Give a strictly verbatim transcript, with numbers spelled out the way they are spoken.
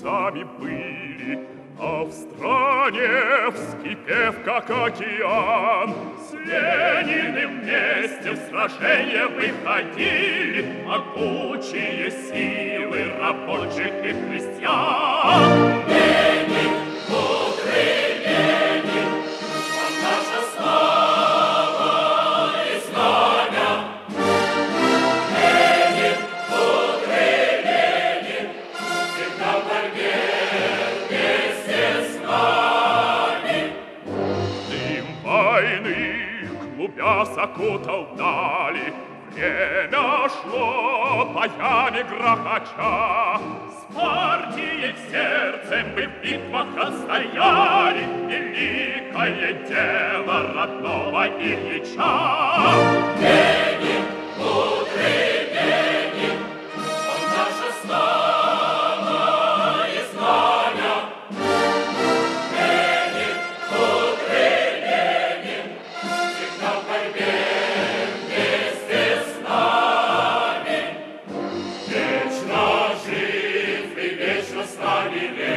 сами были, а в стране, вскипев как океан, с Лениным вместе в сражение выходили могучие силы рабочих и крестьян. Ленин, мудрый Ленин, он наша слава и знамя. Ленин, мудрый Ленин, всегда в борьбе вместе с нами. Дым войны, клубясь, окутал дали, время шло, боями грохоча. С партией в сердце мы в битвах отстояли великое дело родного Ильича. Ленин, мудрый Ленин, он наша слава и знамя. Ленин, мудрый Ленин, всегда в борьбе вместе с нами. Вечно жив и вечно с нами Ленин.